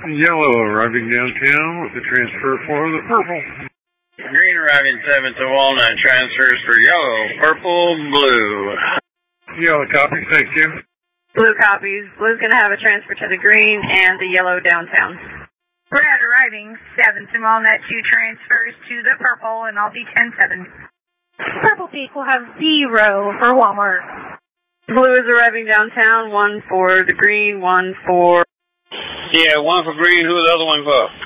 Yellow arriving downtown with the transfer for the purple. Green arriving 7 to Walnut, transfers for yellow, purple, blue. Yellow copies, thank you. Blue copies. Blue's going to have a transfer to the green and the yellow downtown. Red arriving 7 to Walnut, 2 transfers to the purple, and I'll be 10-7. Purple Peak will have 0 for Walmart. Blue is arriving downtown, 1 for the green, 1 for... Yeah, 1 for green, who the other one for?